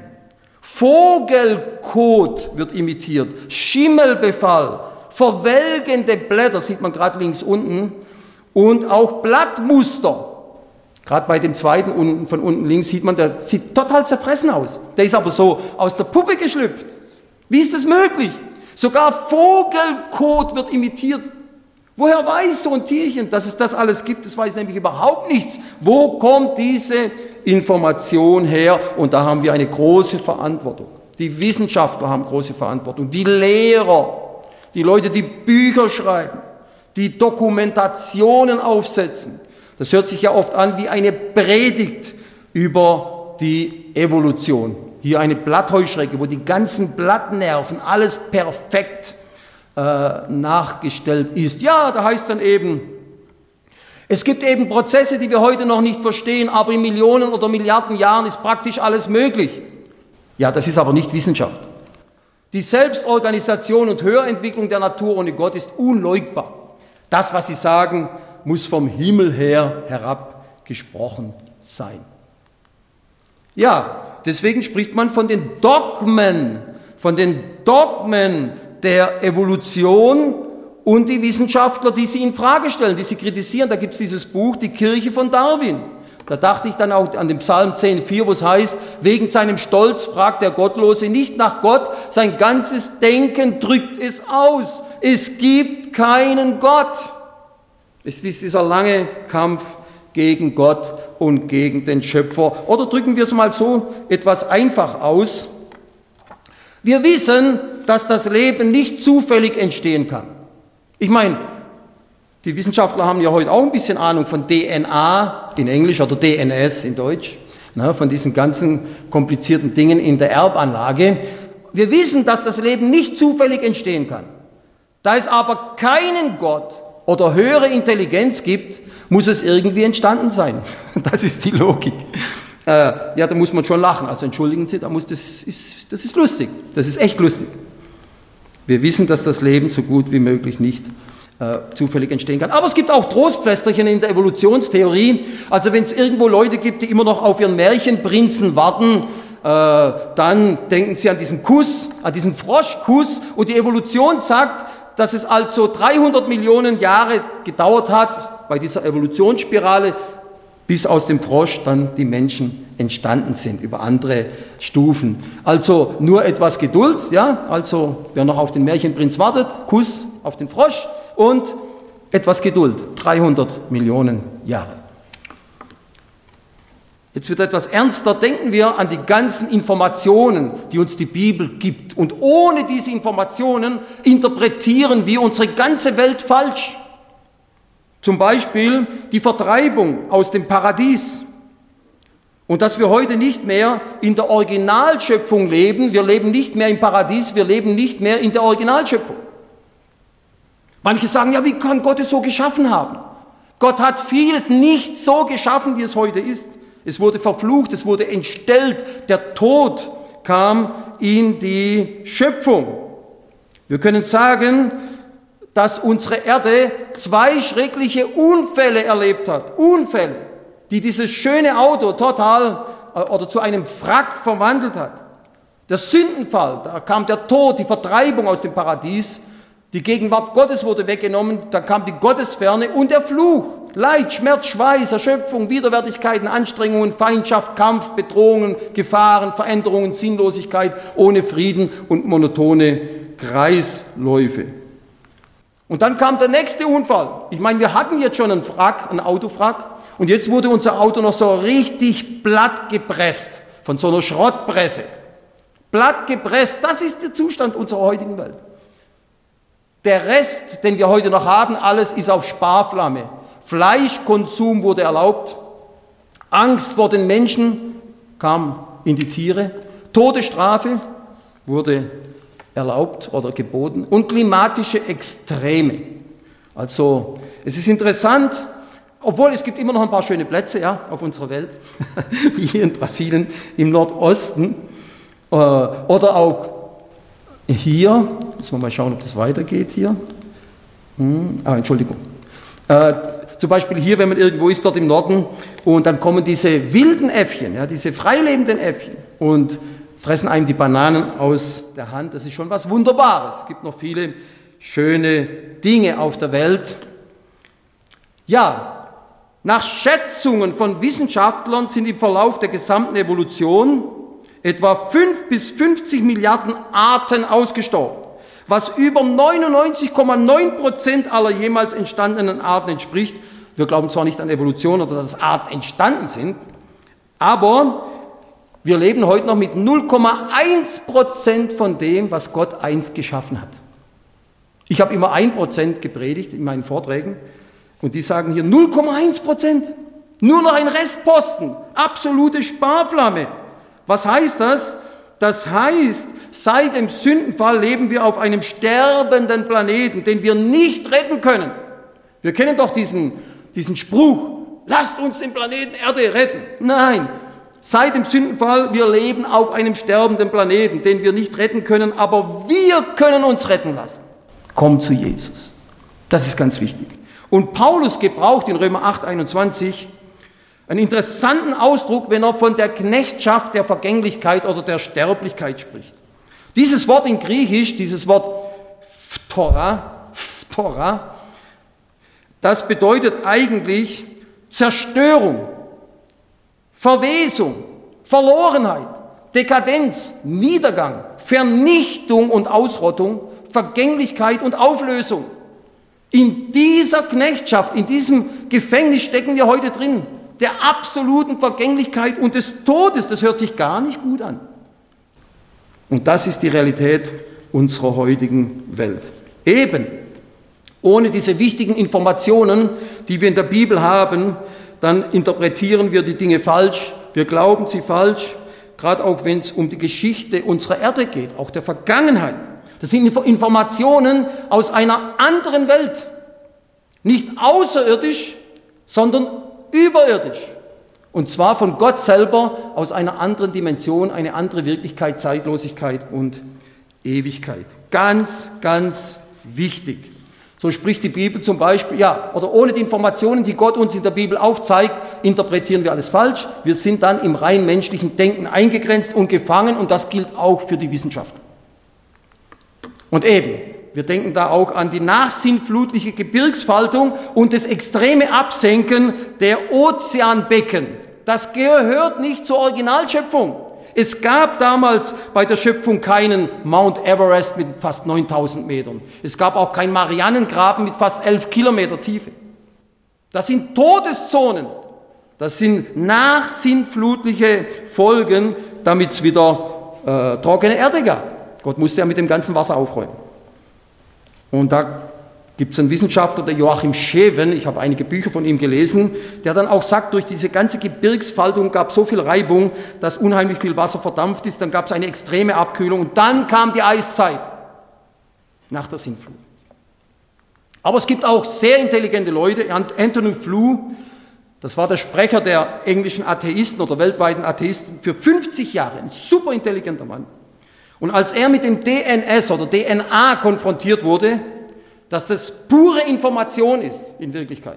Vogelkot wird imitiert, Schimmelbefall, verwelkende Blätter, sieht man gerade links unten, und auch Blattmuster. Gerade bei dem zweiten unten, von unten links sieht man, der sieht total zerfressen aus. Der ist aber so aus der Puppe geschlüpft. Wie ist das möglich? Sogar Vogelkot wird imitiert. Woher weiß so ein Tierchen, dass es das alles gibt? Das weiß nämlich überhaupt nichts. Wo kommt diese Information her? Und da haben wir eine große Verantwortung. Die Wissenschaftler haben große Verantwortung. Die Lehrer, die Leute, die Bücher schreiben, die Dokumentationen aufsetzen. Das hört sich ja oft an wie eine Predigt über die Evolution. Hier eine Blattheuschrecke, wo die ganzen Blattnerven, alles perfekt äh, nachgestellt ist. Ja, da heißt dann eben, Es gibt eben Prozesse, die wir heute noch nicht verstehen, aber in Millionen oder Milliarden Jahren ist praktisch alles möglich. Ja, das ist aber nicht Wissenschaft. Die Selbstorganisation und Höherentwicklung der Natur ohne Gott ist unleugbar. Das, was Sie sagen, muss vom Himmel her herab gesprochen sein. Ja, deswegen spricht man von den Dogmen, von den Dogmen der Evolution und die Wissenschaftler, die sie in Frage stellen, die sie kritisieren. Da gibt es dieses Buch, Die Kirche von Darwin. Da dachte ich dann auch an den Psalm zehn vier, wo es heißt, wegen seinem Stolz fragt der Gottlose nicht nach Gott, sein ganzes Denken drückt es aus. Es gibt keinen Gott. Es ist dieser lange Kampf gegen Gott und gegen den Schöpfer. Oder drücken wir es mal so etwas einfach aus. Wir wissen, dass das Leben nicht zufällig entstehen kann. Ich meine, die Wissenschaftler haben ja heute auch ein bisschen Ahnung von D N A in Englisch oder D N S in Deutsch, ne, von diesen ganzen komplizierten Dingen in der Erbanlage. Wir wissen, dass das Leben nicht zufällig entstehen kann. Da es aber keinen Gott oder höhere Intelligenz gibt, muss es irgendwie entstanden sein. Das ist die Logik. Äh, ja, da muss man schon lachen. Also entschuldigen Sie, da muss, das, ist, das ist lustig. Das ist echt lustig. Wir wissen, dass das Leben so gut wie möglich nicht äh, zufällig entstehen kann. Aber es gibt auch Trostpflästerchen in der Evolutionstheorie. Also wenn es irgendwo Leute gibt, die immer noch auf ihren Märchenprinzen warten, äh, dann denken sie an diesen Kuss, an diesen Froschkuss. Und die Evolution sagt, dass es also dreihundert Millionen Jahre gedauert hat bei dieser Evolutionsspirale, bis aus dem Frosch dann die Menschen entstanden sind, über andere Stufen. Also nur etwas Geduld, ja, also wer noch auf den Märchenprinz wartet, Kuss auf den Frosch und etwas Geduld, dreihundert Millionen Jahre. Jetzt wird etwas ernster, denken wir an die ganzen Informationen, die uns die Bibel gibt. Und ohne diese Informationen interpretieren wir unsere ganze Welt falsch. Zum Beispiel die Vertreibung aus dem Paradies. Und dass wir heute nicht mehr in der Originalschöpfung leben. Wir leben nicht mehr im Paradies, wir leben nicht mehr in der Originalschöpfung. Manche sagen, ja, wie kann Gott es so geschaffen haben? Gott hat vieles nicht so geschaffen, wie es heute ist. Es wurde verflucht, es wurde entstellt. Der Tod kam in die Schöpfung. Wir können sagen, dass unsere Erde zwei schreckliche Unfälle erlebt hat. Unfälle, die dieses schöne Auto total oder zu einem Wrack verwandelt hat. Der Sündenfall, da kam der Tod, die Vertreibung aus dem Paradies, die Gegenwart Gottes wurde weggenommen, da kam die Gottesferne und der Fluch. Leid, Schmerz, Schweiß, Erschöpfung, Widerwärtigkeiten, Anstrengungen, Feindschaft, Kampf, Bedrohungen, Gefahren, Veränderungen, Sinnlosigkeit, ohne Frieden und monotone Kreisläufe. Und dann kam der nächste Unfall. Ich meine, wir hatten jetzt schon einen Wrack, einen Autowrack, und jetzt wurde unser Auto noch so richtig platt gepresst von so einer Schrottpresse. Platt gepresst, das ist der Zustand unserer heutigen Welt. Der Rest, den wir heute noch haben, alles ist auf Sparflamme. Fleischkonsum wurde erlaubt, Angst vor den Menschen kam in die Tiere, Todesstrafe wurde erlaubt oder geboten und klimatische Extreme. Also es ist interessant, obwohl es gibt immer noch ein paar schöne Plätze, ja, auf unserer Welt, wie hier in Brasilien im Nordosten äh, oder auch hier, müssen wir mal schauen, ob das weitergeht hier. Hm, ah, Entschuldigung. Äh, zum Beispiel hier, wenn man irgendwo ist, dort im Norden, und dann kommen diese wilden Äffchen, ja, diese freilebenden Äffchen und fressen einem die Bananen aus der Hand. Das ist schon was Wunderbares. Es gibt noch viele schöne Dinge auf der Welt. Ja, nach Schätzungen von Wissenschaftlern sind im Verlauf der gesamten Evolution etwa fünf bis fünfzig Milliarden Arten ausgestorben, was über neunundneunzig Komma neun Prozent aller jemals entstandenen Arten entspricht. Wir glauben zwar nicht an Evolution oder dass Arten entstanden sind, aber wir leben heute noch mit null Komma eins Prozent von dem, was Gott einst geschaffen hat. Ich habe immer ein Prozent gepredigt in meinen Vorträgen und die sagen hier null Komma eins Prozent. Nur noch ein Restposten, absolute Sparflamme. Was heißt das? Das heißt, seit dem Sündenfall leben wir auf einem sterbenden Planeten, den wir nicht retten können. Wir kennen doch diesen diesen Spruch, lasst uns den Planeten Erde retten. Nein, seit dem Sündenfall, wir leben auf einem sterbenden Planeten, den wir nicht retten können, aber wir können uns retten lassen. Komm zu Jesus. Das ist ganz wichtig. Und Paulus gebraucht in Römer acht, einundzwanzig einen interessanten Ausdruck, wenn er von der Knechtschaft, der Vergänglichkeit oder der Sterblichkeit spricht. Dieses Wort in Griechisch, dieses Wort Phthora, Phthora, das bedeutet eigentlich Zerstörung, Verwesung, Verlorenheit, Dekadenz, Niedergang, Vernichtung und Ausrottung, Vergänglichkeit und Auflösung. In dieser Knechtschaft, in diesem Gefängnis stecken wir heute drin, der absoluten Vergänglichkeit und des Todes. Das hört sich gar nicht gut an. Und das ist die Realität unserer heutigen Welt. Eben, ohne diese wichtigen Informationen, die wir in der Bibel haben, dann interpretieren wir die Dinge falsch, wir glauben sie falsch, gerade auch wenn es um die Geschichte unserer Erde geht, auch der Vergangenheit. Das sind Informationen aus einer anderen Welt, nicht außerirdisch, sondern überirdisch. Und zwar von Gott selber aus einer anderen Dimension, eine andere Wirklichkeit, Zeitlosigkeit und Ewigkeit. Ganz, ganz wichtig. So spricht die Bibel zum Beispiel, ja, oder ohne die Informationen, die Gott uns in der Bibel aufzeigt, interpretieren wir alles falsch. Wir sind dann im rein menschlichen Denken eingegrenzt und gefangen und das gilt auch für die Wissenschaft. Und eben, wir denken da auch an die nachsinnflutliche Gebirgsfaltung und das extreme Absenken der Ozeanbecken. Das gehört nicht zur Originalschöpfung. Es gab damals bei der Schöpfung keinen Mount Everest mit fast neuntausend Metern. Es gab auch keinen Marianengraben mit fast elf Kilometer Tiefe. Das sind Todeszonen. Das sind nachsinnflutliche Folgen, damit es wieder äh, trockene Erde gab. Gott musste ja mit dem ganzen Wasser aufräumen. Und da gibt es einen Wissenschaftler, der Joachim Scheven, ich habe einige Bücher von ihm gelesen, der dann auch sagt, durch diese ganze Gebirgsfaltung gab es so viel Reibung, dass unheimlich viel Wasser verdampft ist, dann gab es eine extreme Abkühlung und dann kam die Eiszeit nach der Sintflut. Aber es gibt auch sehr intelligente Leute, Anthony Flew, das war der Sprecher der englischen Atheisten oder weltweiten Atheisten für fünfzig Jahre, ein super intelligenter Mann. Und als er mit dem D N S oder D N A konfrontiert wurde, dass das pure Information ist in Wirklichkeit,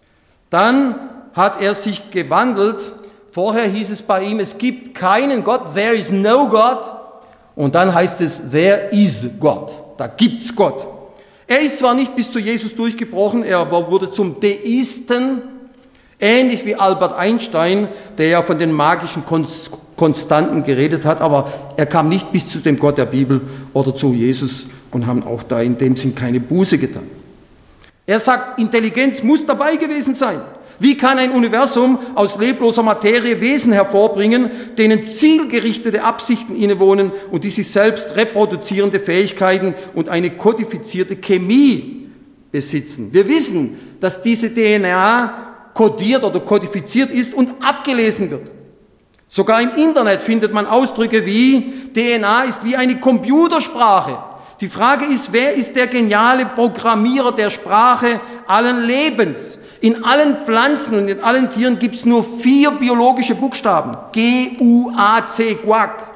dann hat er sich gewandelt. Vorher hieß es bei ihm, es gibt keinen Gott, there is no God. Und dann heißt es, there is God, da gibt's Gott. Er ist zwar nicht bis zu Jesus durchgebrochen, er wurde zum Deisten, ähnlich wie Albert Einstein, der ja von den magischen Konstanten geredet hat, aber er kam nicht bis zu dem Gott der Bibel oder zu Jesus und haben auch da in dem Sinn keine Buße getan. Er sagt, Intelligenz muss dabei gewesen sein. Wie kann ein Universum aus lebloser Materie Wesen hervorbringen, denen zielgerichtete Absichten innewohnen und die sich selbst reproduzierende Fähigkeiten und eine kodifizierte Chemie besitzen? Wir wissen, dass diese D N A kodiert oder kodifiziert ist und abgelesen wird. Sogar im Internet findet man Ausdrücke wie, D N A ist wie eine Computersprache. Die Frage ist, wer ist der geniale Programmierer der Sprache allen Lebens? In allen Pflanzen und in allen Tieren gibt es nur vier biologische Buchstaben. G U A C, Guac.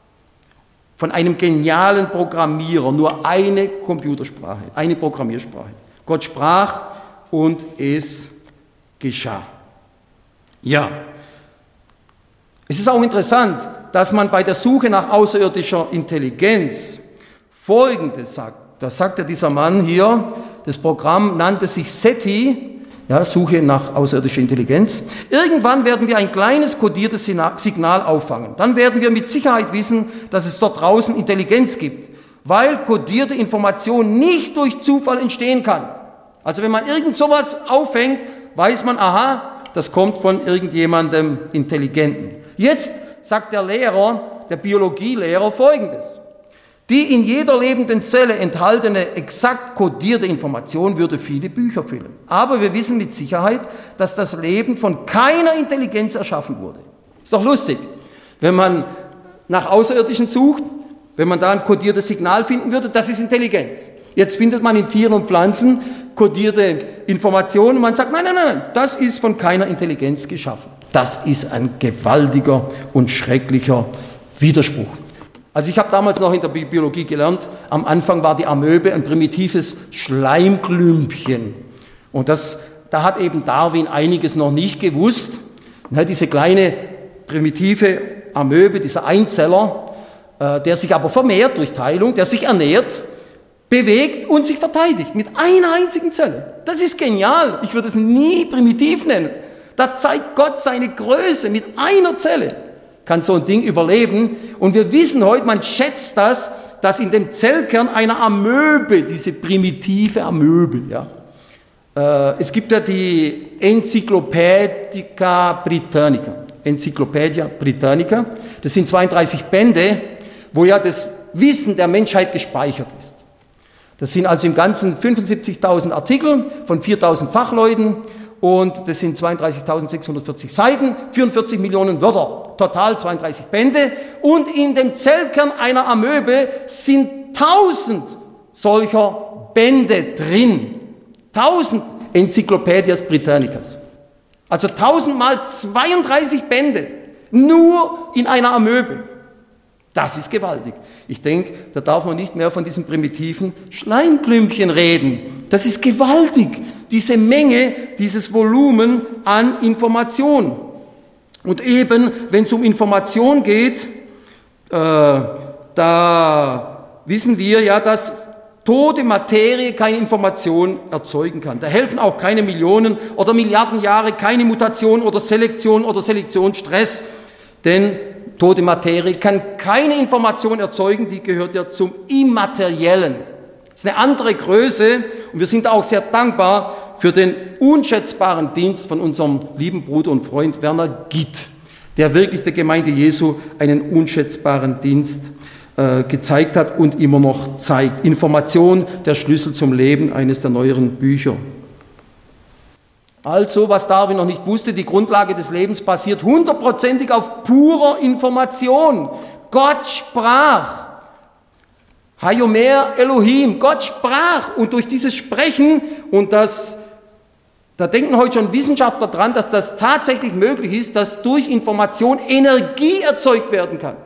Von einem genialen Programmierer, nur eine Computersprache, eine Programmiersprache. Gott sprach und es geschah. Ja. Es ist auch interessant, dass man bei der Suche nach außerirdischer Intelligenz Folgendes sagt. Da sagt ja dieser Mann hier, das Programm nannte sich SETI, ja, Suche nach außerirdischer Intelligenz. Irgendwann werden wir ein kleines kodiertes Signal auffangen. Dann werden wir mit Sicherheit wissen, dass es dort draußen Intelligenz gibt, weil kodierte Information nicht durch Zufall entstehen kann. Also wenn man irgend sowas auffängt, weiß man, aha, das kommt von irgendjemandem Intelligenten. Jetzt sagt der Lehrer, der Biologielehrer Folgendes. Die in jeder lebenden Zelle enthaltene, exakt kodierte Information würde viele Bücher füllen. Aber wir wissen mit Sicherheit, dass das Leben von keiner Intelligenz erschaffen wurde. Ist doch lustig, wenn man nach Außerirdischen sucht, wenn man da ein kodiertes Signal finden würde, das ist Intelligenz. Jetzt findet man in Tieren und Pflanzen kodierte Informationen. Und man sagt, nein, nein, nein, das ist von keiner Intelligenz geschaffen. Das ist ein gewaltiger und schrecklicher Widerspruch. Also ich habe damals noch in der Biologie gelernt, am Anfang war die Amöbe ein primitives Schleimklümpchen. Und das, da hat eben Darwin einiges noch nicht gewusst. Ja, diese kleine primitive Amöbe, dieser Einzeller, äh, der sich aber vermehrt durch Teilung, der sich ernährt, bewegt und sich verteidigt mit einer einzigen Zelle. Das ist genial. Ich würde es nie primitiv nennen. Da zeigt Gott seine Größe. Mit einer Zelle kann so ein Ding überleben. Und wir wissen heute, man schätzt das, dass in dem Zellkern einer Amöbe, diese primitive Amöbe, ja, äh, es gibt ja die Encyclopædia Britannica. Encyclopædia Britannica. Das sind zweiunddreißig Bände, wo ja das Wissen der Menschheit gespeichert ist. Das sind also im Ganzen fünfundsiebzigtausend Artikel von viertausend Fachleuten und das sind zweiunddreißigtausendsechshundertvierzig Seiten, vierundvierzig Millionen Wörter, total zweiunddreißig Bände. Und in dem Zellkern einer Amöbe sind tausend solcher Bände drin. tausend Enzyklopädias Britannicas. Also tausend mal zweiunddreißig Bände, nur in einer Amöbe. Das ist gewaltig. Ich denke, da darf man nicht mehr von diesem primitiven Schleimklümpchen reden. Das ist gewaltig, diese Menge, dieses Volumen an Information. Und eben, wenn es um Information geht, äh, da wissen wir ja, dass tote Materie keine Information erzeugen kann. Da helfen auch keine Millionen oder Milliarden Jahre, keine Mutation oder Selektion oder Selektionsstress, denn tote Materie kann keine Information erzeugen, die gehört ja zum Immateriellen. Das ist eine andere Größe und wir sind auch sehr dankbar für den unschätzbaren Dienst von unserem lieben Bruder und Freund Werner Gitt, der wirklich der Gemeinde Jesu einen unschätzbaren Dienst äh, gezeigt hat und immer noch zeigt. Information, der Schlüssel zum Leben, eines der neueren Bücher. Also, was Darwin noch nicht wusste, die Grundlage des Lebens basiert hundertprozentig auf purer Information. Gott sprach. Hayomer Elohim. Gott sprach. Und durch dieses Sprechen, und das, da denken heute schon Wissenschaftler dran, dass das tatsächlich möglich ist, dass durch Information Energie erzeugt werden kann.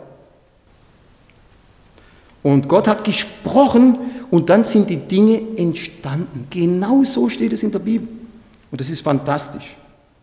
Und Gott hat gesprochen und dann sind die Dinge entstanden. Genau so steht es in der Bibel. Und das ist fantastisch.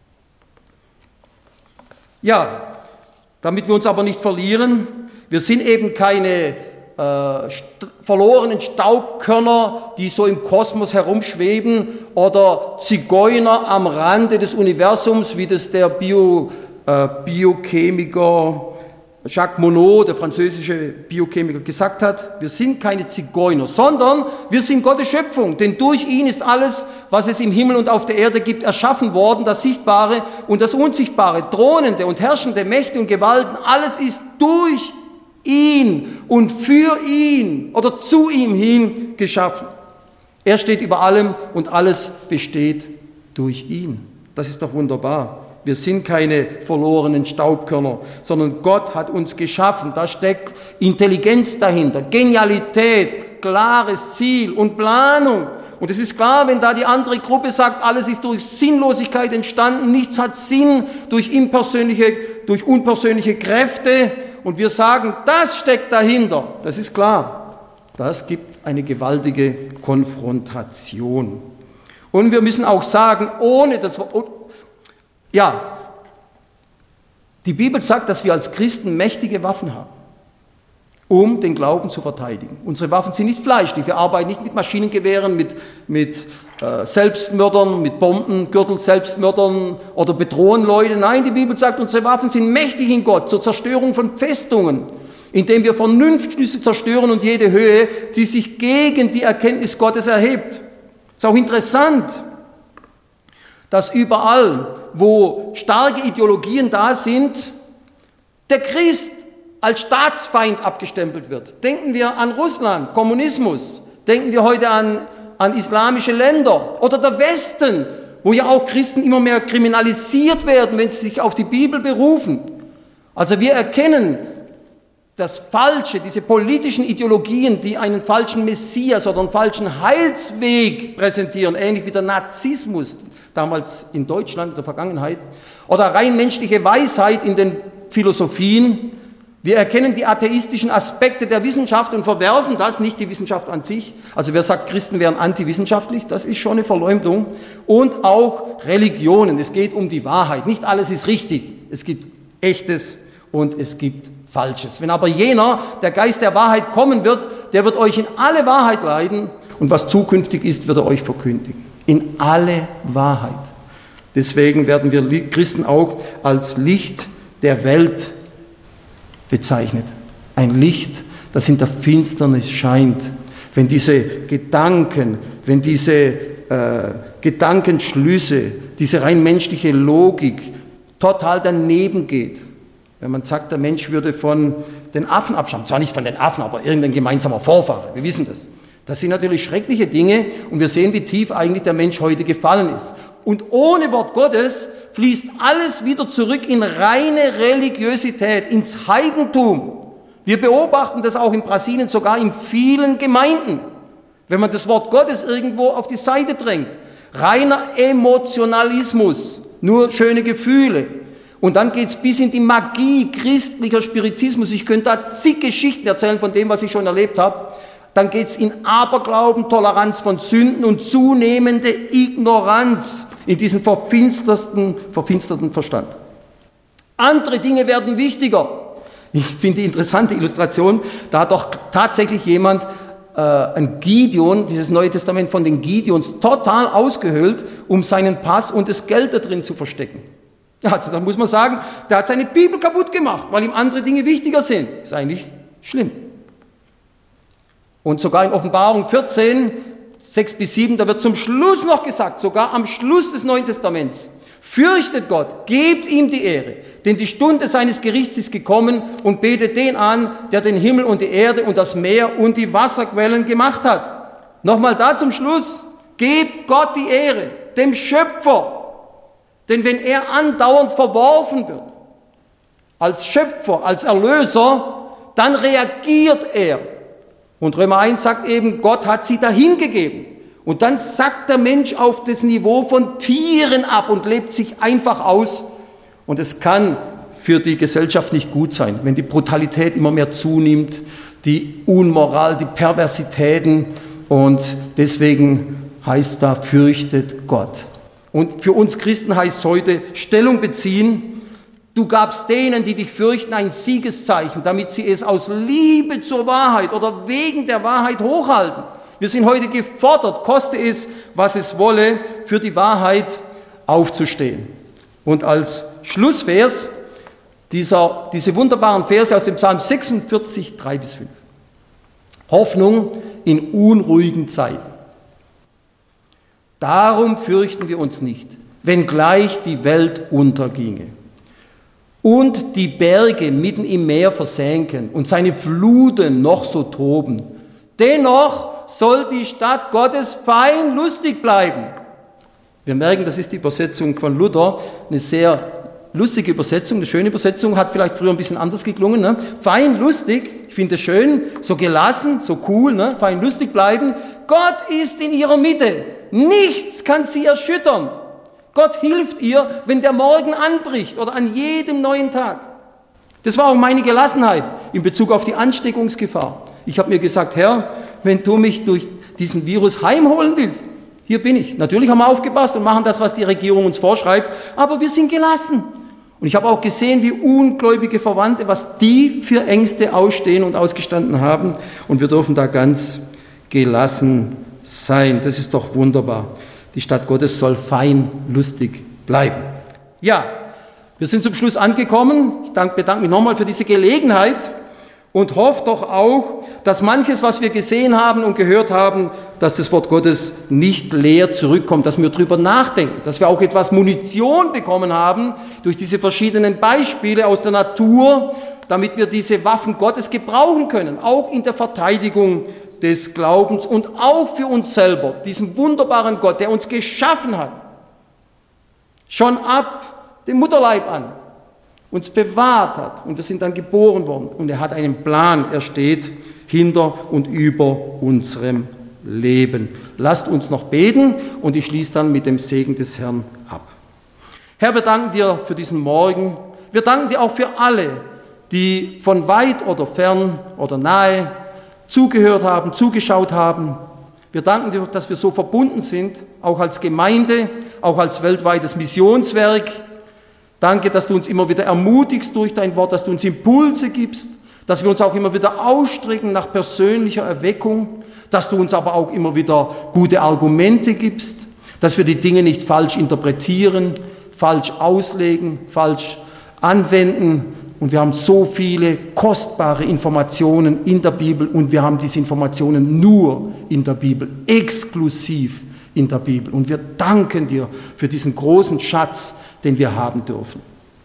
Ja, damit wir uns aber nicht verlieren, wir sind eben keine äh, st- verlorenen Staubkörner, die so im Kosmos herumschweben oder Zigeuner am Rande des Universums, wie das der Bio, äh, Biochemiker Jacques Monod, der französische Biochemiker, gesagt hat. Wir sind keine Zigeuner, sondern wir sind Gottes Schöpfung, denn durch ihn ist alles, was es im Himmel und auf der Erde gibt, erschaffen worden, das Sichtbare und das Unsichtbare, thronende und herrschende Mächte und Gewalten, alles ist durch ihn und für ihn oder zu ihm hin geschaffen. Er steht über allem und alles besteht durch ihn. Das ist doch wunderbar. Wir sind keine verlorenen Staubkörner, sondern Gott hat uns geschaffen. Da steckt Intelligenz dahinter, Genialität, klares Ziel und Planung. Und es ist klar, wenn da die andere Gruppe sagt, alles ist durch Sinnlosigkeit entstanden, nichts hat Sinn durch impersönliche, durch unpersönliche Kräfte. Und wir sagen, das steckt dahinter. Das ist klar. Das gibt eine gewaltige Konfrontation. Und wir müssen auch sagen, ohne das... Ja, die Bibel sagt, dass wir als Christen mächtige Waffen haben, um den Glauben zu verteidigen. Unsere Waffen sind nicht fleischlich, wir arbeiten nicht mit Maschinengewehren, mit, mit äh, Selbstmördern, mit Bombengürtel, Selbstmördern oder bedrohen Leute. Nein, die Bibel sagt, unsere Waffen sind mächtig in Gott zur Zerstörung von Festungen, indem wir Vernunftschlüsse zerstören und jede Höhe, die sich gegen die Erkenntnis Gottes erhebt. Ist auch interessant, dass überall, wo starke Ideologien da sind, der Christ als Staatsfeind abgestempelt wird. Denken wir an Russland, Kommunismus, denken wir heute an, an islamische Länder oder der Westen, wo ja auch Christen immer mehr kriminalisiert werden, wenn sie sich auf die Bibel berufen. Also wir erkennen, das Falsche, diese politischen Ideologien, die einen falschen Messias oder einen falschen Heilsweg präsentieren, ähnlich wie der Narzissmus damals in Deutschland in der Vergangenheit, oder rein menschliche Weisheit in den Philosophien. Wir erkennen die atheistischen Aspekte der Wissenschaft und verwerfen das, nicht die Wissenschaft an sich. Also wer sagt, Christen wären antiwissenschaftlich, das ist schon eine Verleumdung. Und auch Religionen, es geht um die Wahrheit. Nicht alles ist richtig. Es gibt Echtes und es gibt Falsches. Wenn aber jener, der Geist der Wahrheit kommen wird, der wird euch in alle Wahrheit leiten und was zukünftig ist, wird er euch verkündigen. In alle Wahrheit. Deswegen werden wir Christen auch als Licht der Welt bezeichnet. Ein Licht, das in der Finsternis scheint. Wenn diese Gedanken, wenn diese äh, Gedankenschlüsse, diese rein menschliche Logik total daneben geht, wenn man sagt, der Mensch würde von den Affen abstammen, zwar nicht von den Affen, aber irgendein gemeinsamer Vorfahre, wir wissen das. Das sind natürlich schreckliche Dinge und wir sehen, wie tief eigentlich der Mensch heute gefallen ist. Und ohne Wort Gottes fließt alles wieder zurück in reine Religiosität, ins Heidentum. Wir beobachten das auch in Brasilien, sogar in vielen Gemeinden. Wenn man das Wort Gottes irgendwo auf die Seite drängt. Reiner Emotionalismus, nur schöne Gefühle. Und dann geht es bis in die Magie christlicher Spiritismus. Ich könnte da zig Geschichten erzählen von dem, was ich schon erlebt habe. Dann geht es in Aberglauben, Toleranz von Sünden und zunehmende Ignoranz in diesen verfinsterten, verfinsterten Verstand. Andere Dinge werden wichtiger. Ich finde die interessante Illustration, da hat doch tatsächlich jemand äh, ein Gideon, dieses Neue Testament von den Gideons, total ausgehöhlt, um seinen Pass und das Geld da drin zu verstecken. Also da muss man sagen, der hat seine Bibel kaputt gemacht, weil ihm andere Dinge wichtiger sind. Ist eigentlich schlimm. Und sogar in Offenbarung vierzehn, sechs bis sieben, da wird zum Schluss noch gesagt, sogar am Schluss des Neuen Testaments, fürchtet Gott, gebt ihm die Ehre, denn die Stunde seines Gerichts ist gekommen und betet den an, der den Himmel und die Erde und das Meer und die Wasserquellen gemacht hat. Nochmal da zum Schluss, gebt Gott die Ehre, dem Schöpfer, denn wenn er andauernd verworfen wird, als Schöpfer, als Erlöser, dann reagiert er. Und Römer eins sagt eben, Gott hat sie dahingegeben. Und dann sackt der Mensch auf das Niveau von Tieren ab und lebt sich einfach aus. Und es kann für die Gesellschaft nicht gut sein, wenn die Brutalität immer mehr zunimmt, die Unmoral, die Perversitäten. Und deswegen heißt da, fürchtet Gott. Und für uns Christen heißt es heute, Stellung beziehen. Du gabst denen, die dich fürchten, ein Siegeszeichen, damit sie es aus Liebe zur Wahrheit oder wegen der Wahrheit hochhalten. Wir sind heute gefordert, koste es, was es wolle, für die Wahrheit aufzustehen. Und als Schlussvers dieser, diese wunderbaren Verse aus dem Psalm sechsundvierzig, drei bis fünf. Hoffnung in unruhigen Zeiten. Darum fürchten wir uns nicht, wenngleich die Welt unterginge und die Berge mitten im Meer versenken und seine Fluten noch so toben. Dennoch soll die Stadt Gottes fein lustig bleiben. Wir merken, das ist die Übersetzung von Luther, eine sehr lustige Übersetzung, eine schöne Übersetzung, hat vielleicht früher ein bisschen anders geklungen. Ne? Fein lustig, ich finde es schön, so gelassen, so cool, ne? Fein lustig bleiben. Gott ist in ihrer Mitte, nichts kann sie erschüttern. Gott hilft ihr, wenn der Morgen anbricht oder an jedem neuen Tag. Das war auch meine Gelassenheit in Bezug auf die Ansteckungsgefahr. Ich habe mir gesagt, Herr, wenn du mich durch diesen Virus heimholen willst, hier bin ich. Natürlich haben wir aufgepasst und machen das, was die Regierung uns vorschreibt, aber wir sind gelassen. Und ich habe auch gesehen, wie ungläubige Verwandte, was die für Ängste ausstehen und ausgestanden haben. Und wir dürfen da ganz gelassen sein. Das ist doch wunderbar. Die Stadt Gottes soll fein lustig bleiben. Ja, wir sind zum Schluss angekommen. Ich bedanke mich nochmal für diese Gelegenheit und hoffe doch auch, dass manches, was wir gesehen haben und gehört haben, dass das Wort Gottes nicht leer zurückkommt, dass wir drüber nachdenken, dass wir auch etwas Munition bekommen haben durch diese verschiedenen Beispiele aus der Natur, damit wir diese Waffen Gottes gebrauchen können, auch in der Verteidigung des Glaubens und auch für uns selber, diesen wunderbaren Gott, der uns geschaffen hat, schon ab dem Mutterleib an, uns bewahrt hat und wir sind dann geboren worden. Und er hat einen Plan, er steht hinter und über unserem Leben. Lasst uns noch beten und ich schließe dann mit dem Segen des Herrn ab. Herr, wir danken dir für diesen Morgen. Wir danken dir auch für alle, die von weit oder fern oder nahe zugehört haben, zugeschaut haben. Wir danken dir, dass wir so verbunden sind, auch als Gemeinde, auch als weltweites Missionswerk. Danke, dass du uns immer wieder ermutigst durch dein Wort, dass du uns Impulse gibst, dass wir uns auch immer wieder ausstrecken nach persönlicher Erweckung, dass du uns aber auch immer wieder gute Argumente gibst, dass wir die Dinge nicht falsch interpretieren, falsch auslegen, falsch anwenden. Und wir haben so viele kostbare Informationen in der Bibel und wir haben diese Informationen nur in der Bibel, exklusiv in der Bibel. Und wir danken dir für diesen großen Schatz, den wir haben dürfen.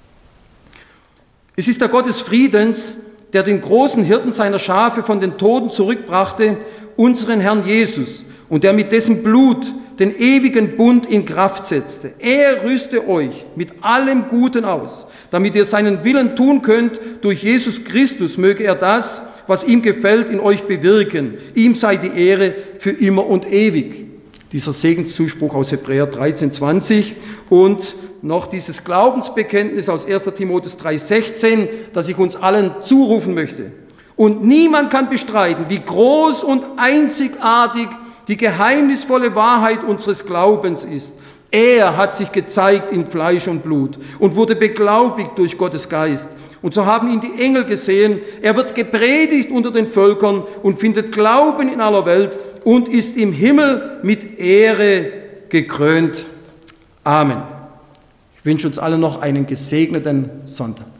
Es ist der Gott des Friedens, der den großen Hirten seiner Schafe von den Toten zurückbrachte, unseren Herrn Jesus, und der mit dessen Blut den ewigen Bund in Kraft setzte. Er rüste euch mit allem Guten aus, damit ihr seinen Willen tun könnt. Durch Jesus Christus möge er das, was ihm gefällt, in euch bewirken. Ihm sei die Ehre für immer und ewig. Dieser Segenszuspruch aus Hebräer dreizehn, zwanzig und noch dieses Glaubensbekenntnis aus erster Timotheus drei, sechzehn, das ich uns allen zurufen möchte. Und niemand kann bestreiten, wie groß und einzigartig die geheimnisvolle Wahrheit unseres Glaubens ist. Er hat sich gezeigt in Fleisch und Blut und wurde beglaubigt durch Gottes Geist. Und so haben ihn die Engel gesehen. Er wird gepredigt unter den Völkern und findet Glauben in aller Welt und ist im Himmel mit Ehre gekrönt. Amen. Ich wünsche uns allen noch einen gesegneten Sonntag.